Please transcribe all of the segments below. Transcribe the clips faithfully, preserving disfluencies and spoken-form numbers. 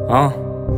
А?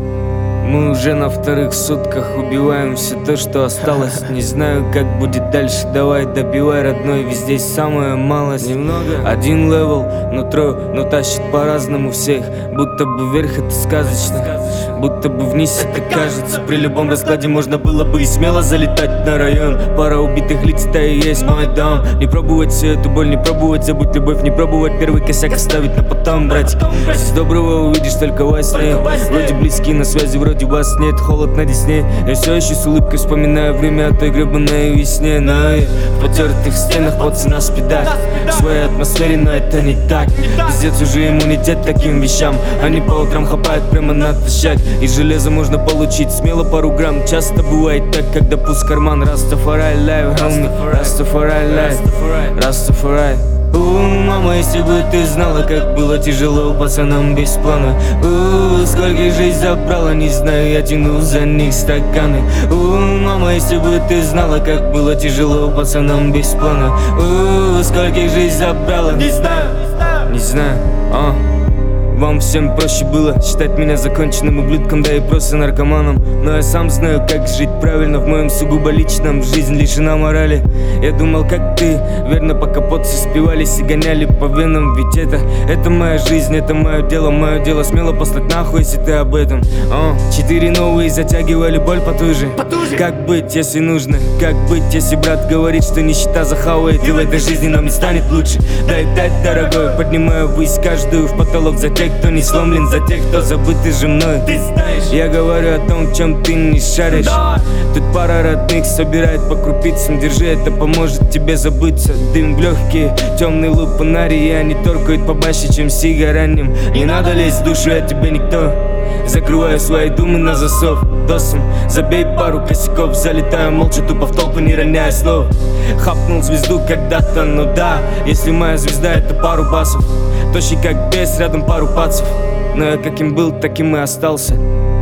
Мы уже на вторых сутках убиваем все то, что осталось. Не знаю, как будет дальше, давай добивай, родной, ведь здесь самая малость. Немного, один левел, нутро, но тащит по-разному всех. Будто бы вверх это сказочно, будто бы вниз это кажется. При любом раскладе можно было бы и смело залетать на район. Пара убитых лиц, это и есть мой дом. Не пробовать всю эту боль, не пробовать забыть любовь, не пробовать первый косяк оставить на потом, братик. Здесь доброго увидишь только во сне. Вроде близкие на связи, вроде вас нет, холод на десне. Я все еще с улыбкой вспоминаю время о той гребаной весне. Но и в потертых стенах поцы на спидах, в своей атмосфере, но это не так. Пиздец, уже иммунитет таким вещам. Они по утрам хапают прямо натощак. Из железа можно получить смело пару грамм. Часто бывает так, когда пуст карман. Rastafari life, homie, Rastafari life, Rastafari. У, мама, если бы ты знала, как было тяжело пацанам без плана. У, сколько жизнь забрала, не знаю, я тяну за них стаканы. У, мама, если бы ты знала, как было тяжело пацанам без плана. У, сколько жизнь забрала, не знаю, не знаю, а. Вам всем проще было считать меня законченным ублюдком, да и просто наркоманом. Но я сам знаю, как жить правильно в моем сугубо личном. Жизнь лишена морали. Я думал, как ты, верно, пока подцы спивались и гоняли по венам. Ведь это, это моя жизнь, это мое дело, мое дело смело послать нахуй, если ты об этом. О, четыре новые затягивали боль потуже. Как быть, если нужно? Как быть, если брат говорит, что нищета захавает, и в этой жизни нам не станет лучше? Дай дать, дорогой, поднимаю ввысь каждую в потолок за тех, кто не сломлен, за тех, кто забыт же мной. Ты знаешь, я говорю о том, чем ты не шаришь. Да. Тут пара родных собирает по крупицам. Держи, это поможет тебе забыться. Дым в легкие, темный лупанарий, и они торкают побаще, чем сигаранем. Не надо лезть в душу, я тебе никто. Закрываю свои думы на засов. Досом забей пару косяков. Залетаю молча, тупо в толпу, не роняя слов. Хапнул звезду когда-то, ну да. Если моя звезда, это пару басов. Тощий как бес, рядом пару пацев. Но я каким был, таким и остался.